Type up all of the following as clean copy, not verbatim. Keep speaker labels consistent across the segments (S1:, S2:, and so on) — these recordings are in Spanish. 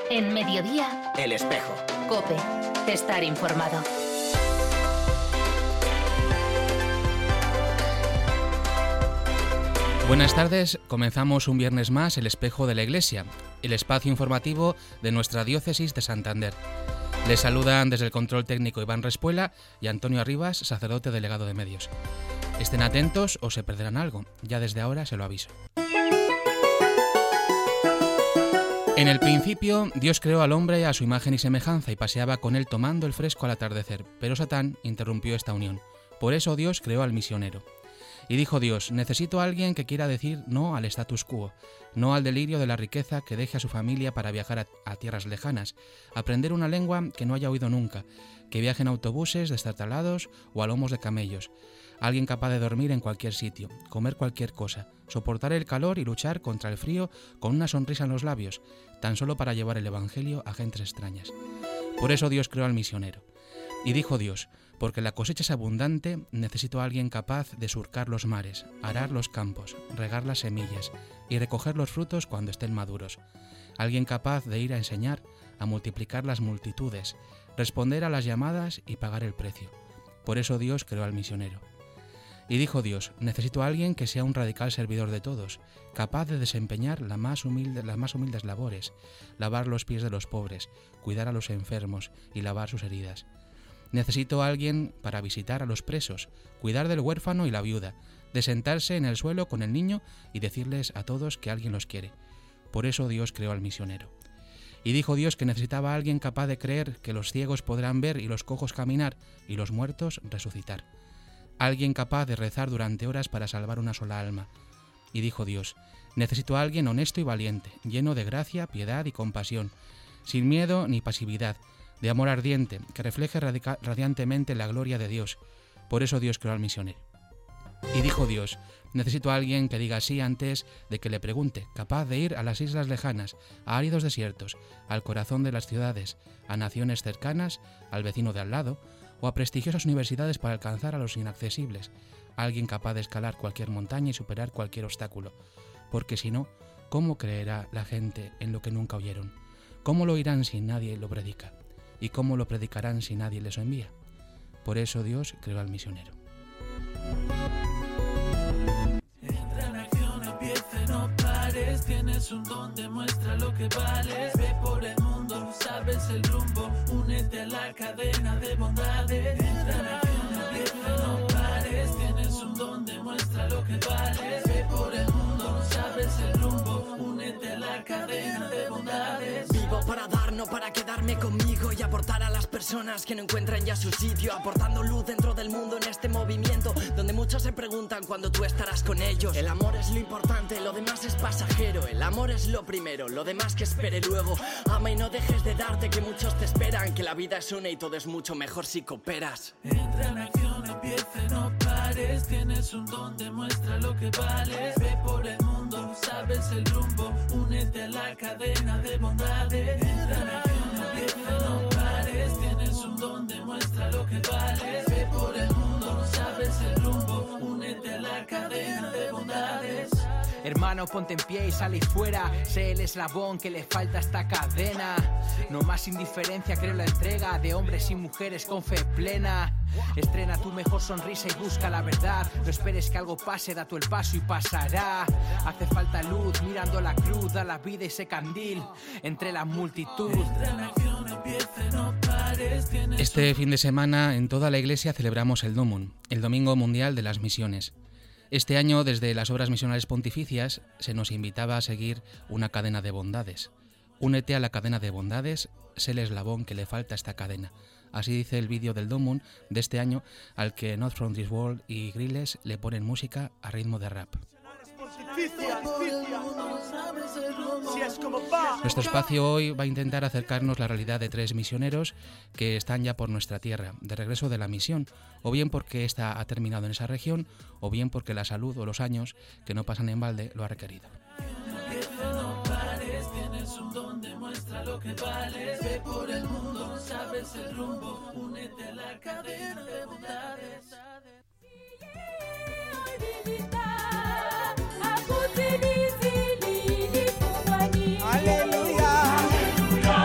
S1: En Mediodía,
S2: El Espejo.
S1: COPE. Estar informado.
S3: Buenas tardes, comenzamos un viernes más El Espejo de la Iglesia, el espacio informativo de nuestra diócesis de Santander. Les saludan desde el control técnico Iván Respuela y Antonio Arribas, sacerdote delegado de medios. Estén atentos o se perderán algo, ya desde ahora se lo aviso. En el principio, Dios creó al hombre a su imagen y semejanza y paseaba con él tomando el fresco al atardecer, pero Satán interrumpió esta unión. Por eso Dios creó al misionero. Y dijo Dios, necesito a alguien que quiera decir no al status quo, no al delirio de la riqueza, que deje a su familia para viajar a tierras lejanas, aprender una lengua que no haya oído nunca, que viaje en autobuses destartalados o a lomos de camellos, alguien capaz de dormir en cualquier sitio, comer cualquier cosa, soportar el calor y luchar contra el frío con una sonrisa en los labios, tan solo para llevar el evangelio a gentes extrañas. Por eso Dios creó al misionero. Y dijo Dios, porque la cosecha es abundante, necesito a alguien capaz de surcar los mares, arar los campos, regar las semillas y recoger los frutos cuando estén maduros. Alguien capaz de ir a enseñar, a multiplicar las multitudes, responder a las llamadas y pagar el precio. Por eso Dios creó al misionero. Y dijo Dios, necesito a alguien que sea un radical servidor de todos, capaz de desempeñar las más humildes labores, lavar los pies de los pobres, cuidar a los enfermos y lavar sus heridas. Necesito a alguien para visitar a los presos, cuidar del huérfano y la viuda, de sentarse en el suelo con el niño y decirles a todos que alguien los quiere. Por eso Dios creó al misionero. Y dijo Dios que necesitaba a alguien capaz de creer que los ciegos podrán ver y los cojos caminar y los muertos resucitar. Alguien capaz de rezar durante horas para salvar una sola alma. Y dijo Dios, necesito a alguien honesto y valiente, lleno de gracia, piedad y compasión, sin miedo ni pasividad, de amor ardiente, que refleje radiantemente la gloria de Dios. Por eso Dios creó al misionero. Y dijo Dios, necesito a alguien que diga sí antes de que le pregunte, capaz de ir a las islas lejanas, a áridos desiertos, al corazón de las ciudades, a naciones cercanas, al vecino de al lado, o a prestigiosas universidades para alcanzar a los inaccesibles, alguien capaz de escalar cualquier montaña y superar cualquier obstáculo, porque si no, ¿cómo creerá la gente en lo que nunca oyeron? ¿Cómo lo oirán si nadie lo predica? ¿Y cómo lo predicarán si nadie les envía? Por eso Dios creó al misionero.
S4: Entra en acción, empieza, no pares. Tienes un don, demuestra lo que vales. Ve por el mundo, sabes el rumbo. Únete a la cadena de bondades. Entra en acción, empieza, no pares. Tienes un don, demuestra lo que vales. Ve por el mundo, sabes el rumbo. Únete a la cadena de bondades.
S5: Vivo para dar, no para quedarme conmigo y aportar a las personas que no encuentran ya su sitio, aportando luz dentro del mundo en este movimiento donde muchos se preguntan cuándo tú estarás con ellos. El amor es lo importante, lo demás es pasajero. El amor es lo primero, lo demás que espere luego. Ama y no dejes de darte, que muchos te esperan, que la vida es una y todo es mucho mejor si cooperas.
S4: Entra en acción, empieza, no pares. Tienes un don, demuestra lo que vales. Ve por el mundo, sabes el rumbo. Únete a la cadena de bondades. Entra en acción, empieza, no pares. Tienes un don, demuestra lo que vales. Ve por el mundo, sabes el rumbo. Únete a la cadena de bondades.
S6: Hermano, ponte en pie y salí fuera. Sé el eslabón que le falta a esta cadena. No más indiferencia, creo la entrega de hombres y mujeres con fe plena. Estrena tu mejor sonrisa y busca la verdad. No esperes que algo pase, da tú el paso y pasará. Hace falta luz, mirando la cruz, da la vida ese candil entre la multitud.
S3: Este fin de semana en toda la Iglesia celebramos el Domum, el Domingo Mundial de las Misiones. Este año, desde las obras misionales pontificias, se nos invitaba a seguir una cadena de bondades. Únete a la cadena de bondades, sé el eslabón que le falta a esta cadena. Así dice el vídeo del Domum de este año, al que Not From This World y Grillez le ponen música a ritmo de rap. Nuestro espacio hoy va a intentar acercarnos la realidad de 3 misioneros que están ya por nuestra tierra, de regreso de la misión, o bien porque ésta ha terminado en esa región, o bien porque la salud o los años que no pasan en balde lo ha requerido.
S7: Aleluya.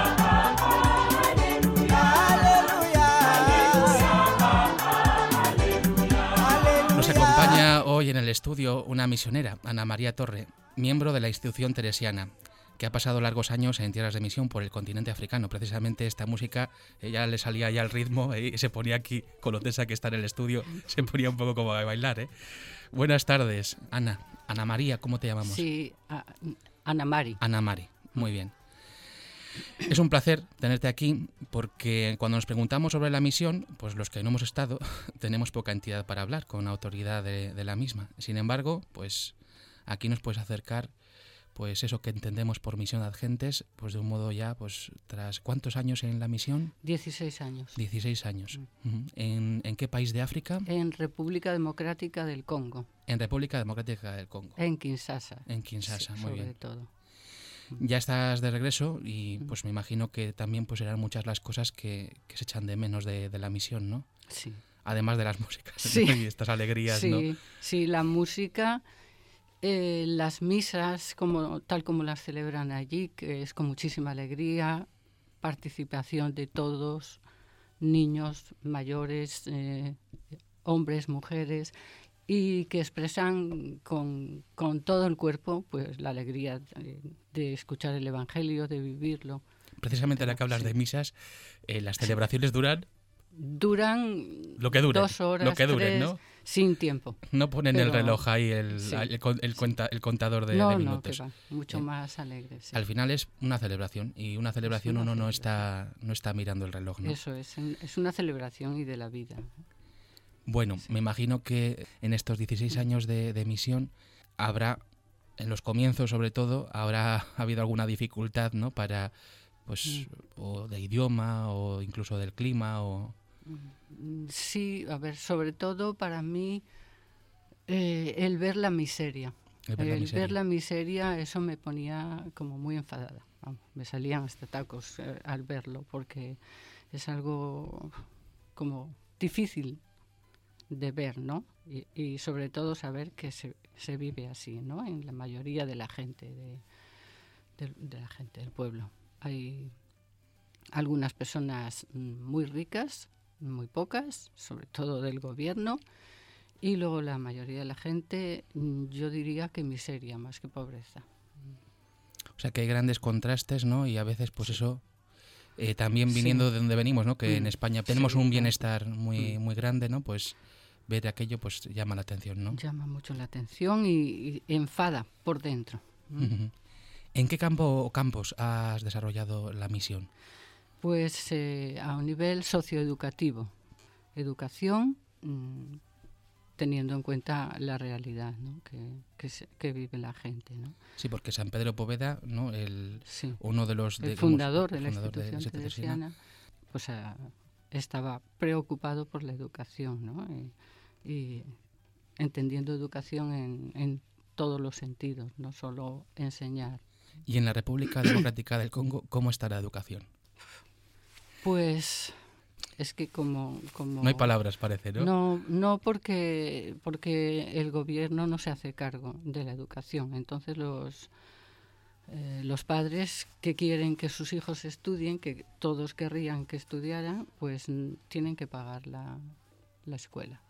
S3: hoy en el estudio una misionera, Ana María Torre, miembro de la institución teresiana, que ha pasado largos años en tierras de misión por el continente africano. Precisamente esta música, ella le salía ya el ritmo y se ponía aquí, con lo tensa que está en el estudio, se ponía un poco como a bailar, ¿eh? Buenas tardes, Ana. Ana María, ¿cómo te llamamos?
S2: Sí, Ana Mari.
S3: Ana Mari, muy bien. Es un placer tenerte aquí porque cuando nos preguntamos sobre la misión, pues los que no hemos estado tenemos poca entidad para hablar con autoridad de la misma. Sin embargo, pues aquí nos puedes acercar pues eso que entendemos por misión ad gentes, pues de un modo ya, pues tras ¿cuántos años en la misión?
S2: 16 años.
S3: 16 años. ¿En qué país de África?
S2: En República Democrática del Congo.
S3: En República Democrática del Congo.
S2: En Kinshasa.
S3: En Kinshasa,
S2: sí,
S3: muy bien.
S2: Sobre todo.
S3: Ya estás de regreso y pues me imagino que también pues serán muchas las cosas que se echan de menos de la misión, ¿no?
S2: Sí.
S3: Además de las músicas,
S2: sí.
S3: ¿no? Y estas alegrías,
S2: sí,
S3: ¿no?
S2: Sí, la música, las misas, tal como las celebran allí, que es con muchísima alegría, participación de todos, niños, mayores, hombres, mujeres, y que expresan con todo el cuerpo pues la alegría de escuchar el Evangelio, de vivirlo.
S3: Precisamente ahora que hablas de misas, las celebraciones duran lo que duren,
S2: 2 horas,
S3: lo que duren,
S2: 3,
S3: ¿no?
S2: Sin tiempo.
S3: No ponen el reloj ahí, el contador de minutos.
S2: No, que va, mucho más alegre. Sí.
S3: Al final es una celebración y una celebración uno no está mirando el reloj, ¿no?
S2: Eso es una celebración y de la vida.
S3: Bueno, me imagino que en estos 16 años de misión habrá, en los comienzos sobre todo, habrá habido alguna dificultad, ¿no? Para, pues, o de idioma o incluso del clima o...
S2: Sí, a ver, sobre todo para mí el ver la miseria. Ver la miseria, eso me ponía como muy enfadada. Me salían hasta tacos al verlo, porque es algo como difícil de ver, ¿no? Y sobre todo saber que se vive así, ¿no? En la mayoría de la gente, de la gente del pueblo. Hay algunas personas muy ricas, muy pocas, sobre todo del gobierno, y luego la mayoría de la gente, yo diría que miseria más que pobreza.
S3: O sea que hay grandes contrastes, ¿no? Y a veces pues eso, también viniendo de donde venimos, ¿no? Que en España tenemos un bienestar muy grande, ¿no? Pues ver aquello pues llama la atención, ¿no?
S2: Llama mucho la atención y enfada por dentro.
S3: ¿En qué campo o campos has desarrollado la misión?
S2: Pues a un nivel socioeducativo. Educación, teniendo en cuenta la realidad, ¿no? que vive la gente, ¿no?
S3: Sí, porque San Pedro Poveda, ¿no? Uno de los...
S2: el fundador de la institución teresiana, pues estaba preocupado por la educación, ¿no? Y entendiendo educación en todos los sentidos, no solo enseñar.
S3: ¿Y en la República Democrática del Congo cómo está la educación?
S2: Pues es que como
S3: no hay palabras, parece, ¿no?
S2: No, porque el gobierno no se hace cargo de la educación. Entonces los padres que quieren que sus hijos estudien, que todos querrían que estudiaran, pues tienen que pagar la escuela.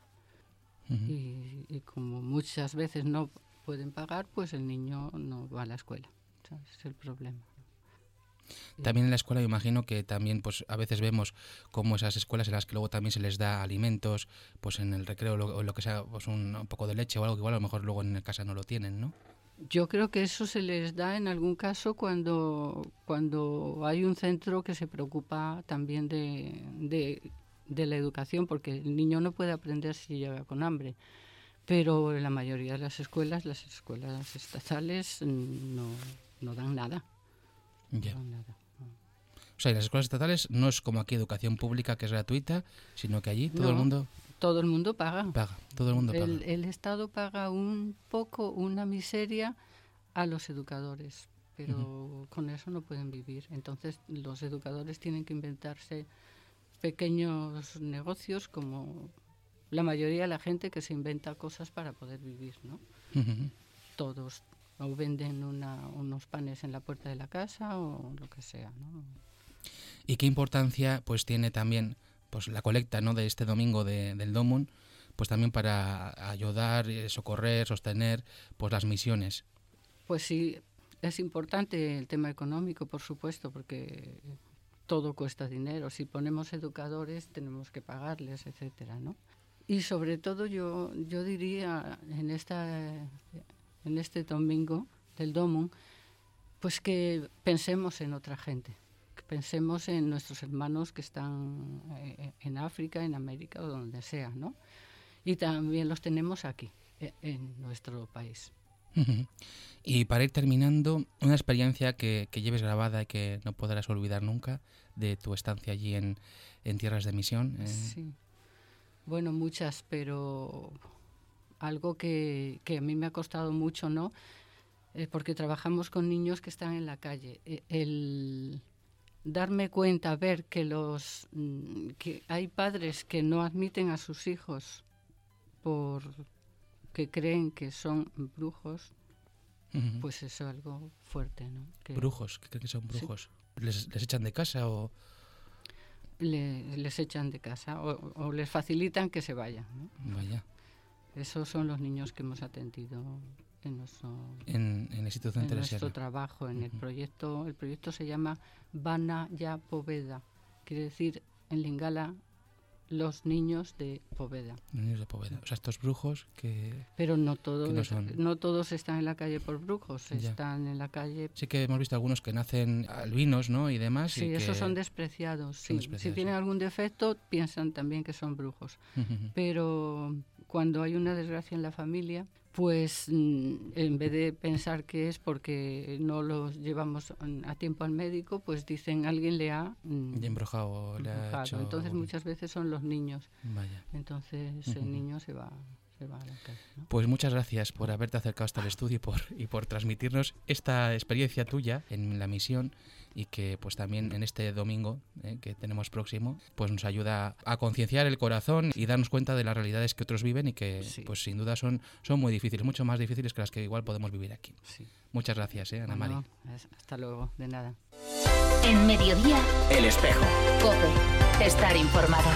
S2: Y como muchas veces no pueden pagar, pues el niño no va a la escuela. O sea, ese es el problema.
S3: También en la escuela me imagino que también pues a veces vemos como esas escuelas en las que luego también se les da alimentos, pues en el recreo o lo que sea, pues un poco de leche o algo que igual a lo mejor luego en casa no lo tienen, ¿no?
S2: Yo creo que eso se les da en algún caso cuando hay un centro que se preocupa también de la educación, porque el niño no puede aprender si llega con hambre. Pero en la mayoría de las escuelas estatales no dan nada.
S3: Ya.
S2: No dan nada.
S3: O sea, en las escuelas estatales no es como aquí educación pública que es gratuita, sino que allí todo el mundo...
S2: Todo el mundo paga.
S3: Todo el mundo paga.
S2: El Estado paga un poco, una miseria a los educadores, pero con eso no pueden vivir. Entonces los educadores tienen que inventarse pequeños negocios, como la mayoría de la gente que se inventa cosas para poder vivir, ¿no? Todos o venden unos panes en la puerta de la casa o lo que sea, ¿no?
S3: ¿Y qué importancia pues tiene también pues la colecta, ¿no? de este domingo del Domun, pues también para ayudar, socorrer, sostener pues las misiones.
S2: Pues sí, es importante el tema económico, por supuesto, porque todo cuesta dinero. Si ponemos educadores, tenemos que pagarles, etcétera, ¿no? Y sobre todo yo diría en este domingo del Domum, pues que pensemos en otra gente, que pensemos en nuestros hermanos que están en África, en América o donde sea, ¿no? Y también los tenemos aquí, en nuestro país.
S3: Y para ir terminando, una experiencia que lleves grabada y que no podrás olvidar nunca de tu estancia allí en tierras de misión.
S2: Sí, bueno, muchas, pero algo que a mí me ha costado mucho, ¿no? Porque trabajamos con niños que están en la calle. El darme cuenta, ver que que hay padres que no admiten a sus hijos porque creen que son brujos, pues eso es algo fuerte, ¿no?
S3: ¿Brujos? ¿Qué creen que son brujos? Sí. ¿Les echan de casa o...?
S2: Les echan de casa o les facilitan que se vayan, ¿no?
S3: Vaya.
S2: Esos son los niños que hemos atendido en nuestro,
S3: en la institución teresiana.
S2: Nuestro trabajo, en el proyecto. El proyecto se llama Bana Ya Poveda, quiere decir en lingala los niños de Poveda.
S3: Niños de Poveda. O sea, estos brujos que...
S2: Pero no todos,
S3: no
S2: todos están en la calle por brujos, ya. Están en la calle...
S3: Sí que hemos visto algunos que nacen albinos, ¿no? Y demás.
S2: Sí,
S3: y
S2: esos son despreciados. Sí. Si tienen algún defecto, piensan también que son brujos. Pero cuando hay una desgracia en la familia, pues en vez de pensar que es porque no los llevamos a tiempo al médico, pues dicen alguien le ha
S3: embrujado.
S2: Entonces muchas veces son los niños.
S3: Vaya.
S2: Entonces el niño se va a la calle, ¿no?
S3: Pues muchas gracias por haberte acercado hasta el estudio y por transmitirnos esta experiencia tuya en la misión, y que pues también en este domingo que tenemos próximo pues nos ayuda a concienciar el corazón y darnos cuenta de las realidades que otros viven y que pues sin duda son muy difíciles, mucho más difíciles que las que igual podemos vivir aquí. Sí. Muchas gracias, Ana Mari.
S2: Hasta luego, de nada.
S1: En Mediodía,
S5: El Espejo.
S1: COPE. Estar informado.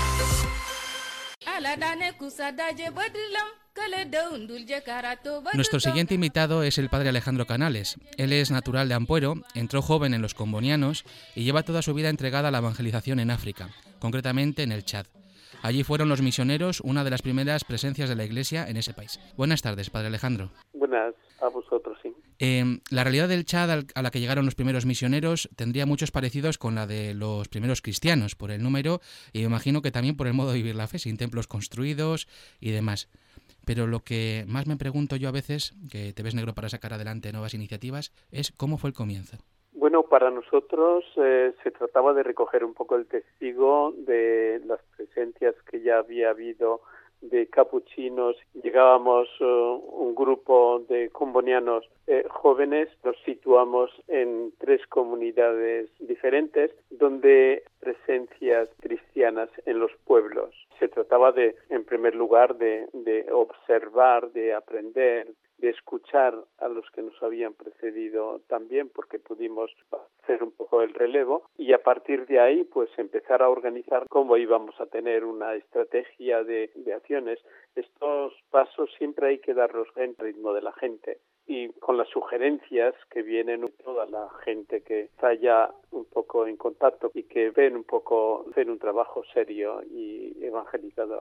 S3: Nuestro siguiente invitado es el padre Alejandro Canales. Él es natural de Ampuero, entró joven en los combonianos y lleva toda su vida entregada a la evangelización en África, concretamente en el Chad. Allí fueron los misioneros una de las primeras presencias de la Iglesia en ese país. Buenas tardes, padre Alejandro.
S7: Buenas a vosotros, sí.
S3: La realidad del Chad a la que llegaron los primeros misioneros tendría muchos parecidos con la de los primeros cristianos, por el número y me imagino que también por el modo de vivir la fe, sin templos construidos y demás. Pero lo que más me pregunto yo a veces, que te ves negro para sacar adelante nuevas iniciativas, es cómo fue el comienzo.
S7: Bueno, para nosotros se trataba de recoger un poco el testigo de las presencias que ya había habido de capuchinos. Llegábamos un grupo de combonianos jóvenes, nos situamos en 3 comunidades diferentes donde presencias cristianas en los pueblos. Se trataba en primer lugar, de observar, de aprender, de escuchar a los que nos habían precedido también, porque pudimos hacer un poco el relevo y a partir de ahí pues empezar a organizar cómo íbamos a tener una estrategia de acciones. Estos pasos siempre hay que darlos en ritmo de la gente y con las sugerencias que vienen de toda la gente que está ya un poco en contacto y que ven un poco hacer un trabajo serio y evangelizador.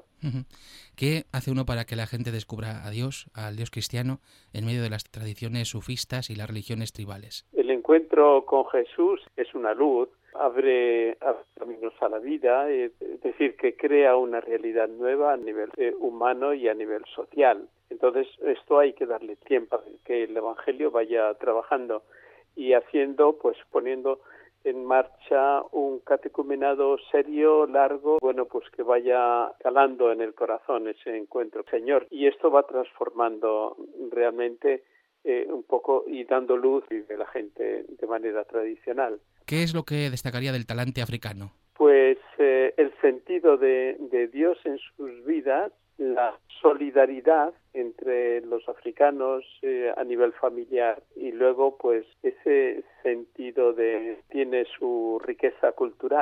S3: ¿Qué hace uno para que la gente descubra a Dios, al Dios cristiano, en medio de las tradiciones sufistas y las religiones tribales?
S7: El encuentro con Jesús es una luz, abre caminos a la vida, es decir, que crea una realidad nueva a nivel humano y a nivel social. Entonces, esto hay que darle tiempo, que el Evangelio vaya trabajando y haciendo, pues poniendo en marcha un catecumenado serio, largo, bueno, pues que vaya calando en el corazón ese encuentro, Señor. Y esto va transformando realmente un poco y dando luz a la gente de manera tradicional.
S3: ¿Qué es lo que destacaría del talante africano?
S7: Pues el sentido de Dios en sus vidas, la solidaridad entre los africanos a nivel familiar y luego pues ese sentido tiene su riqueza cultural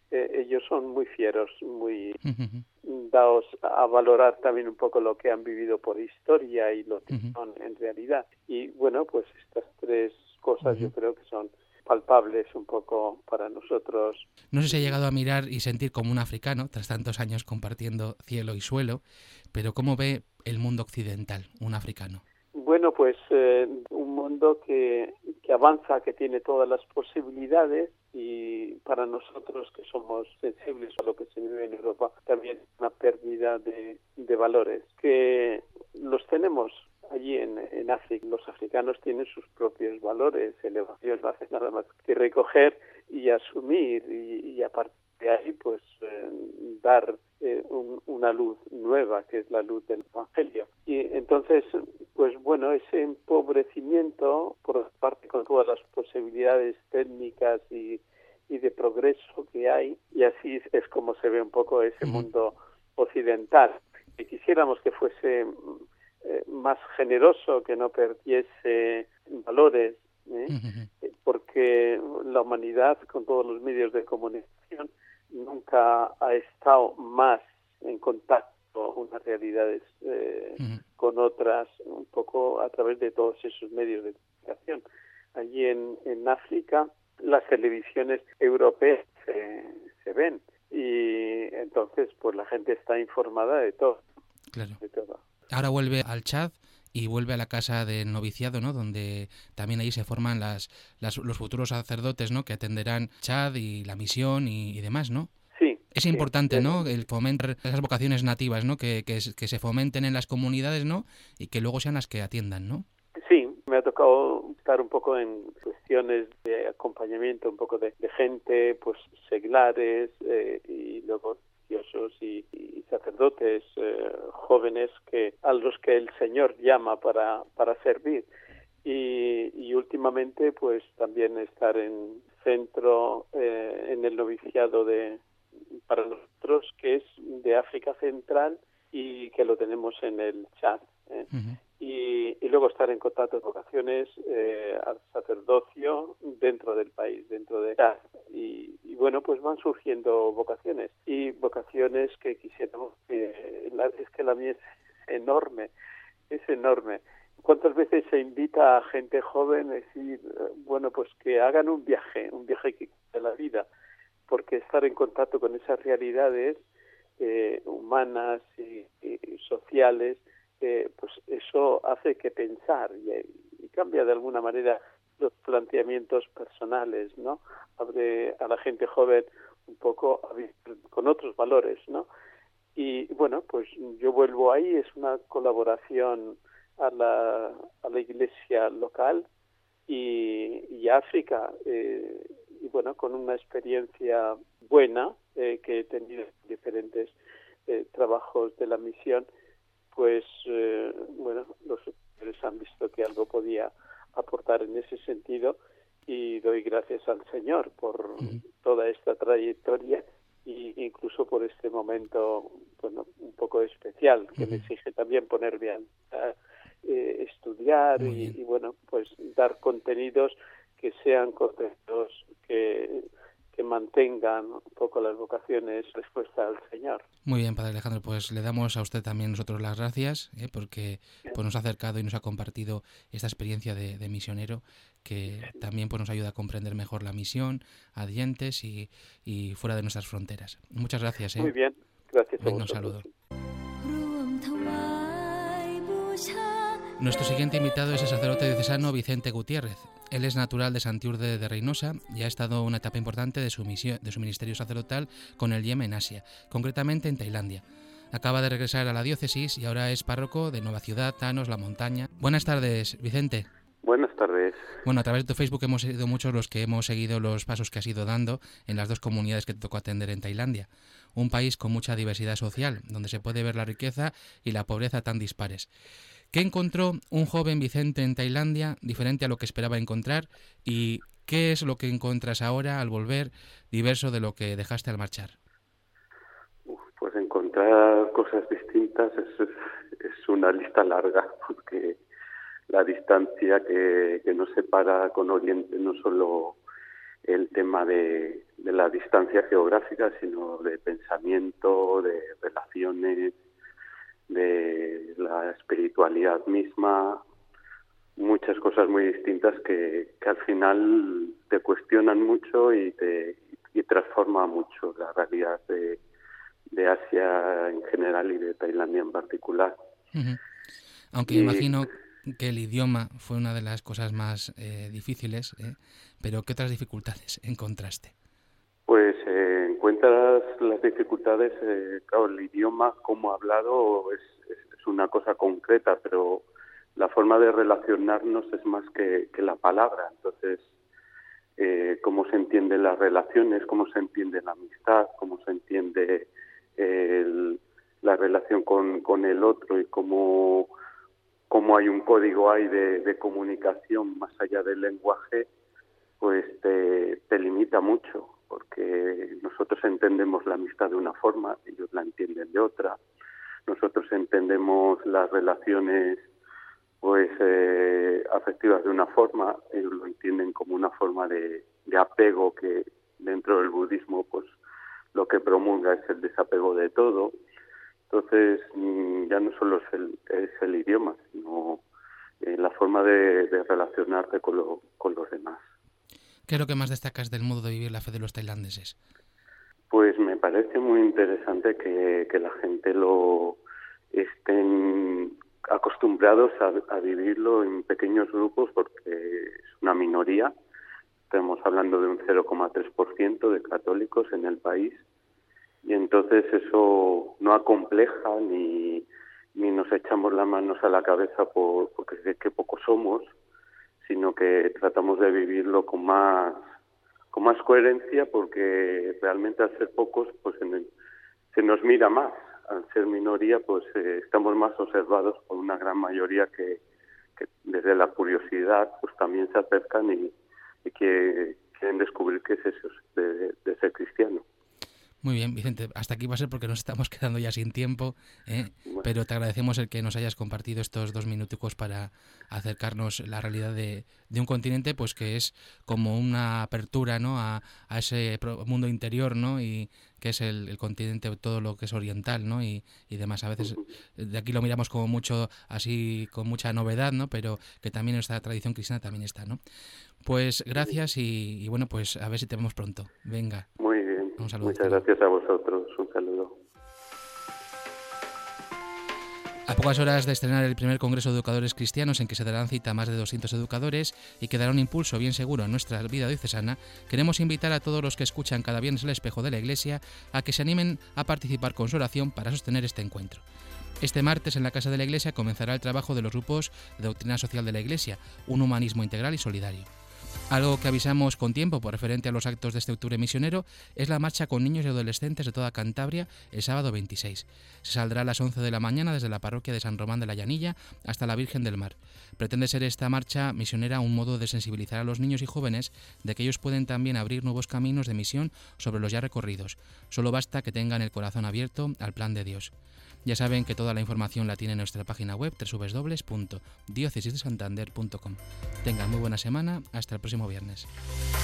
S7: ellos son muy fieros, muy dados a valorar también un poco lo que han vivido por historia y lo que son en realidad. Y bueno, pues estas tres cosas yo creo que son palpables un poco para nosotros.
S3: No sé si ha llegado a mirar y sentir como un africano, tras tantos años compartiendo cielo y suelo, pero ¿cómo ve el mundo occidental, un africano?
S7: Bueno, pues un mundo que avanza, que tiene todas las posibilidades, y para nosotros que somos sensibles a lo que se vive en Europa, también una pérdida de valores, que los tenemos allí en África. Los africanos tienen sus propios valores, elevación, no hace nada más que recoger y asumir, y aparte de ahí, pues dar una luz nueva, que es la luz del Evangelio. Y entonces, pues bueno, ese empobrecimiento, por parte con todas las posibilidades técnicas y de progreso que hay, y así es como se ve un poco ese mundo occidental. Y quisiéramos que fuese más generoso, que no perdiese valores, porque la humanidad, con todos los medios de comunicación, nunca ha estado más en contacto unas realidades con otras, un poco a través de todos esos medios de comunicación. Allí en África, las televisiones europeas se ven, y entonces pues la gente está informada de todo.
S3: Claro.
S7: De todo.
S3: Ahora vuelve al Chad y vuelve a la casa del noviciado, ¿no? Donde también ahí se forman los futuros sacerdotes, ¿no? Que atenderán Chad y la misión y demás, ¿no?
S7: Sí.
S3: Es importante, ¿no? El fomentar esas vocaciones nativas, ¿no? Que se fomenten en las comunidades, ¿no? Y que luego sean las que atiendan, ¿no?
S7: Sí, me ha tocado estar un poco en cuestiones de acompañamiento, un poco de gente, pues seglares, y luego religiosos y sacerdotes jóvenes a los que el Señor llama para servir. Y últimamente pues también estar en centro, en el noviciado para nosotros, que es de África Central y que lo tenemos en el Chad. Y luego estar en contacto con vocaciones al sacerdocio dentro del país, dentro de Chad. Y bueno, pues van surgiendo vocaciones, y vocaciones que quisiéramos, es que la mía es enorme. ¿Cuántas veces se invita a gente joven a decir, bueno, pues que hagan un viaje que de la vida? Porque estar en contacto con esas realidades humanas y sociales, pues eso hace que pensar y cambia de alguna manera los planteamientos personales, ¿no? Abre a la gente joven un poco a vivir con otros valores, ¿no? Y bueno, pues yo vuelvo ahí, es una colaboración a la iglesia local y África, y bueno, con una experiencia buena que he tenido en diferentes trabajos de la misión, pues bueno, los superiores han visto que algo podía aportar en ese sentido, y doy gracias al Señor por toda esta trayectoria, y incluso por este momento, bueno, un poco especial, que me exige también ponerme a estudiar y bueno, pues dar contenidos que sean contenidos que mantengan un poco las vocaciones respuesta al Señor.
S3: Muy bien, Padre Alejandro, pues le damos a usted también nosotros las gracias, porque pues nos ha acercado y nos ha compartido esta experiencia de misionero, que también pues nos ayuda a comprender mejor la misión, adyentes y fuera de nuestras fronteras. Muchas gracias.
S7: Muy bien, gracias a vosotros.
S3: Un saludo. Nuestro siguiente invitado es el sacerdote diocesano Vicente Gutiérrez. Él es natural de Santiurde de Reynosa y ha estado una etapa importante de su ministerio sacerdotal con el IEM en Asia, concretamente en Tailandia. Acaba de regresar a la diócesis y ahora es párroco de Nueva Ciudad, Thanos, La Montaña. Buenas tardes, Vicente.
S7: Buenas tardes.
S3: Bueno, a través de Facebook hemos sido muchos los que hemos seguido los pasos que has ido dando en las dos comunidades que te tocó atender en Tailandia. Un país con mucha diversidad social, donde se puede ver la riqueza y la pobreza tan dispares. ¿Qué encontró un joven Vicente en Tailandia diferente a lo que esperaba encontrar? ¿Y qué es lo que encuentras ahora al volver diverso de lo que dejaste al marchar?
S8: Pues encontrar cosas distintas es una lista larga, porque la distancia que nos separa con Oriente no solo el tema de la distancia geográfica, sino de pensamiento, de relaciones, de la espiritualidad misma, muchas cosas muy distintas que al final te cuestionan mucho y transforma mucho la realidad de Asia en general y de Tailandia en particular.
S3: Uh-huh. Aunque imagino que el idioma fue una de las cosas más difíciles, pero ¿qué otras dificultades encontraste?
S8: Pues encuentras las dificultades, claro, el idioma como hablado es una cosa concreta, pero la forma de relacionarnos es más que la palabra. Entonces, cómo se entienden las relaciones, cómo se entiende la amistad, cómo se entiende la relación con el otro y cómo hay un código ahí de comunicación más allá del lenguaje, pues te limita mucho, porque nosotros entendemos la amistad de una forma, ellos la entienden de otra. Nosotros entendemos las relaciones pues afectivas de una forma, ellos lo entienden como una forma de apego, que dentro del budismo pues lo que promulga es el desapego de todo. Entonces ya no solo es el idioma, sino la forma de relacionarte con los demás.
S3: ¿Qué es lo que más destacas del modo de vivir la fe de los tailandeses?
S8: Pues me parece muy interesante que la gente lo estén acostumbrados a vivirlo en pequeños grupos, porque es una minoría. Estamos hablando de un 0,3% de católicos en el país, y entonces eso no acompleja ni nos echamos las manos a la cabeza porque sé que pocos somos, sino que tratamos de vivirlo con más coherencia, porque realmente al ser pocos pues se nos mira más. Al ser minoría pues estamos más observados por una gran mayoría que desde la curiosidad pues también se acercan y que quieren descubrir qué es eso de ser cristiano.
S3: Muy bien, Vicente, hasta aquí va a ser porque nos estamos quedando ya sin tiempo, bueno, pero te agradecemos el que nos hayas compartido estos 2 minuticos para acercarnos la realidad de un continente pues que es como una apertura, ¿no?, a ese mundo interior, ¿no?, y que es el continente, todo lo que es oriental, ¿no?, y demás. A veces de aquí lo miramos como mucho así, con mucha novedad, ¿no?, pero que también nuestra tradición cristiana también está, ¿no? Pues gracias y bueno, pues a ver si te vemos pronto. Venga.
S8: Muy bien.
S3: Un saludo.
S8: Muchas gracias a vosotros. Un saludo.
S3: A pocas horas de estrenar el primer Congreso de Educadores Cristianos, en que se darán cita a más de 200 educadores y que dará un impulso bien seguro a nuestra vida diocesana, queremos invitar a todos los que escuchan cada viernes el espejo de la Iglesia a que se animen a participar con su oración para sostener este encuentro. Este martes en la Casa de la Iglesia comenzará el trabajo de los grupos de doctrina social de la Iglesia, un humanismo integral y solidario. Algo que avisamos con tiempo por referente a los actos de este octubre misionero es la marcha con niños y adolescentes de toda Cantabria el sábado 26. Se saldrá a las 11 de la mañana desde la parroquia de San Román de la Llanilla hasta la Virgen del Mar. Pretende ser esta marcha misionera un modo de sensibilizar a los niños y jóvenes de que ellos pueden también abrir nuevos caminos de misión sobre los ya recorridos. Solo basta que tengan el corazón abierto al plan de Dios. Ya saben que toda la información la tiene en nuestra página web www.diocesisdesantander.com. Tengan muy buena semana, hasta el próximo viernes.